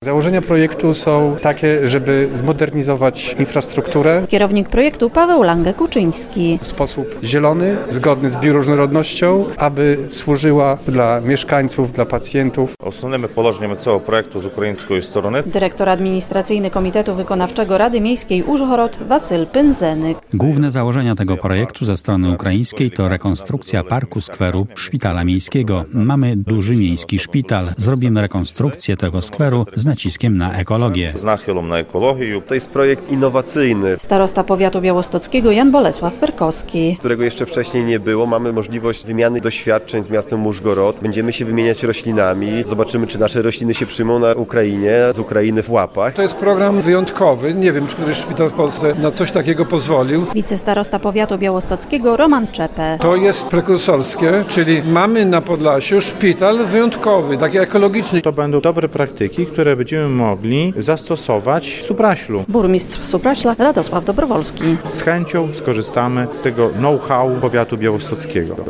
Założenia projektu są takie, żeby zmodernizować infrastrukturę Kierownik projektu Paweł Langę-Kuczyński. w sposób zielony, zgodny z bioróżnorodnością, aby służyła dla mieszkańców, dla pacjentów. Основними положеннями цього проекту з української сторони Dyrektor administracyjny Komitetu Wykonawczego Rady Miejskiej Użhorod Wasyl Pędzenyk. Główne założenia tego projektu ze strony ukraińskiej to rekonstrukcja parku skweru szpitala miejskiego. Mamy duży miejski szpital. Zrobimy rekonstrukcję tego skweru z naciskiem na ekologię. з нахилом на екологію. To jest projekt innowacyjny, Starosta powiatu białostockiego Jan Bolesław Perkowski. którego jeszcze wcześniej nie było. Mamy możliwość wymiany doświadczeń z miastem Użhorod. Będziemy się wymieniać roślinami. Zobaczymy, czy nasze rośliny się przyjmą na Ukrainie, z Ukrainy w łapach. To jest program wyjątkowy. Nie wiem, czy któryś szpital w Polsce na coś takiego pozwolił. Wicestarosta powiatu białostockiego Roman Czepę. To jest prekursorskie, czyli mamy na Podlasiu szpital wyjątkowy, taki ekologiczny. To będą dobre praktyki, które będziemy mogli zastosować w Supraślu. Burmistrz Supraśla Radosław Dobrowolski. Z chęcią skorzystamy z tego know-how powiatu białostockiego.